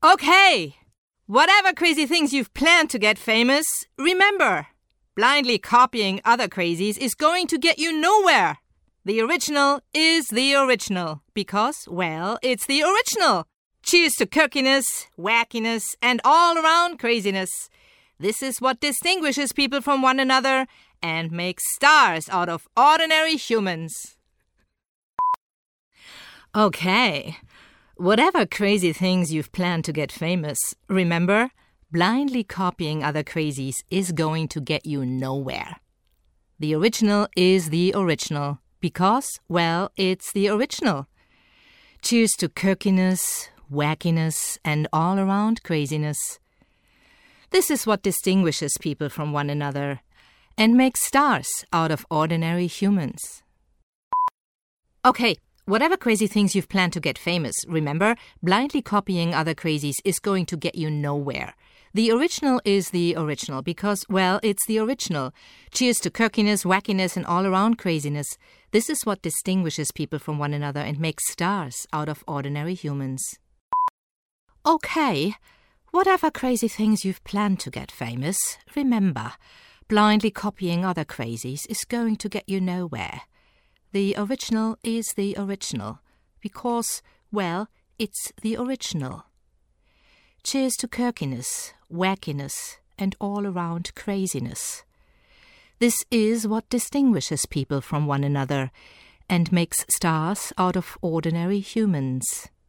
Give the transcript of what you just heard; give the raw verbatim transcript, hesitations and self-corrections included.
Okay, whatever crazy things you've planned to get famous, remember, blindly copying other crazies is going to get you nowhere. The original is the original because, well, it's the original. Cheers to quirkiness, wackiness, and all-around craziness. This is what distinguishes people from one another and makes stars out of ordinary humans. Okay, whatever crazy things you've planned to get famous, remember, blindly copying other crazies is going to get you nowhere. The original is the original because, well, it's the original. Cheers to quirkiness, wackiness, and all-around craziness. This is what distinguishes people from one another and makes stars out of ordinary humans. Okay, whatever crazy things you've planned to get famous, remember, blindly copying other crazies is going to get you nowhere. The original is the original because, well, it's the original. Cheers to quirkiness, wackiness, and all-around craziness. This is what distinguishes people from one another and makes stars out of ordinary humans. Okay, whatever crazy things you've planned to get famous, remember, blindly copying other crazies is going to get you nowhere. The original is the original because, well, it's the original. Cheers to quirkiness, wackiness, and all-around craziness. This is what distinguishes people from one another and makes stars out of ordinary humans.